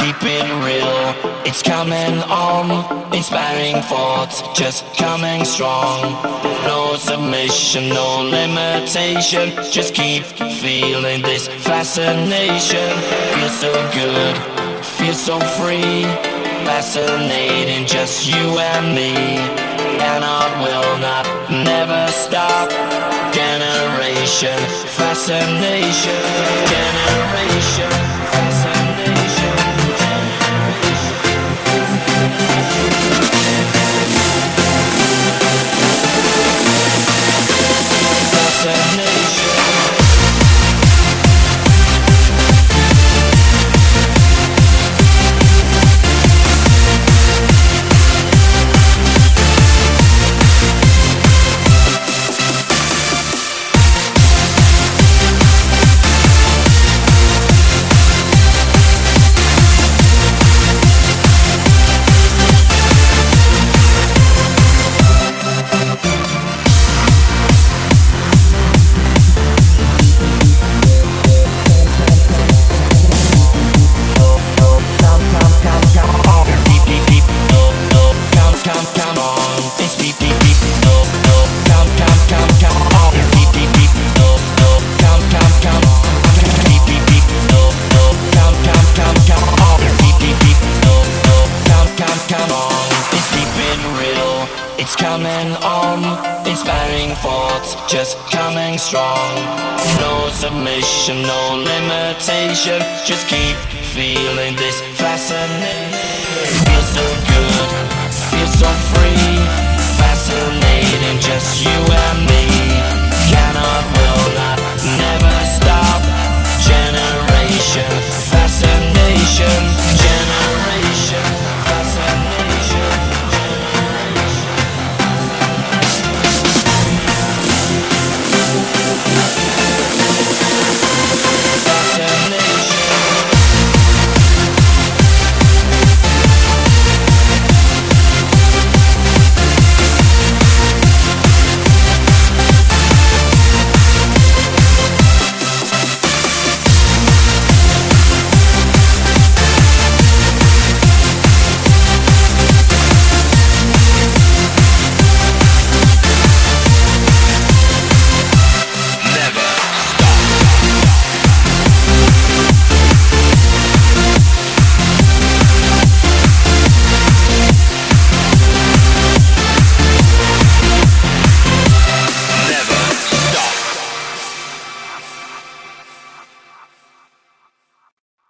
keep it real. It's coming on, inspiring thoughts, just coming strong. No submission, no limitation, just keep feeling this fascination. Feel so good, feel so free, fascinating, just you and me. And I will not, never stop. Generation, fascination, generation, fascination, fascination. It's coming on, inspiring thoughts, just coming strong. No submission, no limitation, just keep feeling this fascination. Feel so good, feel so free, fascinating, just you and me.